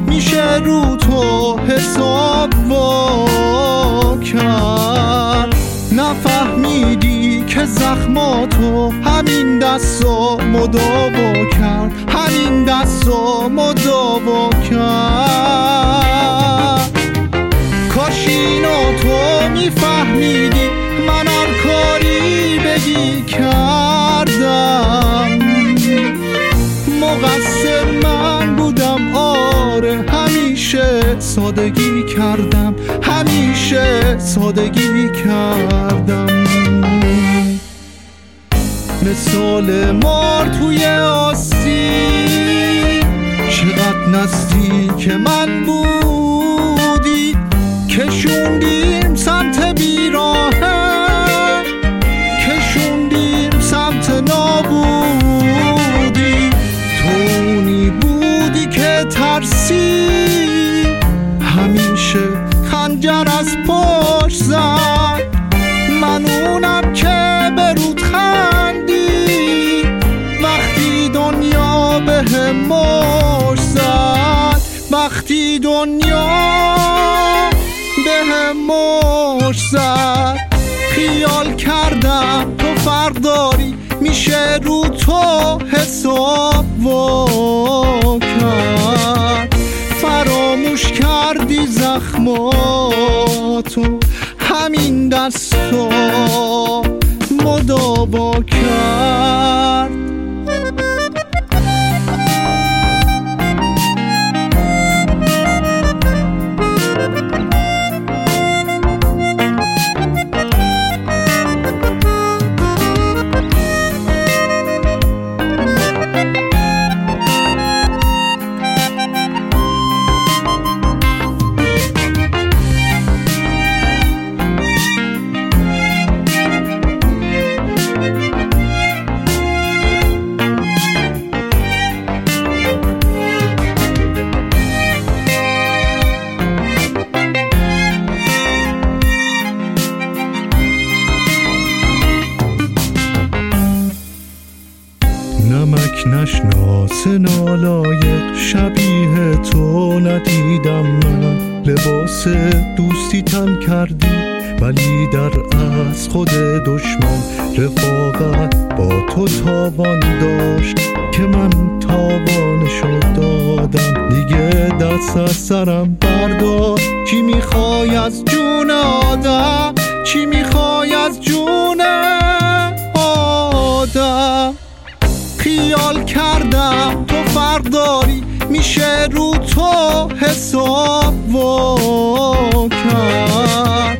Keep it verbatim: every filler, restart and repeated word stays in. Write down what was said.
میشه رو تو حساب وا کرد. نفهمیدی که زخماتو همین دستا مداوا کرد، همین دستا مداوا کرد. کاش اینو تو میفهمیدی من هر کاری بگی کردم. مقصر من بودم آره، همیشه سادگی کردم، همیشه سادگی کردم. مثال مار توی آستین، چقدر نزدیک من بودی، کشوندیم سمت بیراهه، کشوندیم سمت نابودی. تونی بودی که ترسی، همیشه خنجر از پشت زد. من اونم که برود خندی، وقتی دنیا به هم مشت زد، وقتی دنیا به هم مشت زد. خیال کردم تو فرداری میشه رو تو حساب وا کرد. فراموش کردی زخماتو همین دستا مداوا کرد. نمک نشناس نالایق شبیه تو ندیدم من. لباس دوستی تن کردی ولی در از خود دشمن. رفاقت با تو تاوان داشت که من تاوانشو دادم. دیگه دست از سرم بردار، چی میخوای از جون آدم، چی میخوای از جون آدم. خیال کردم تو فرداری میشه رو تو حساب وا کرد.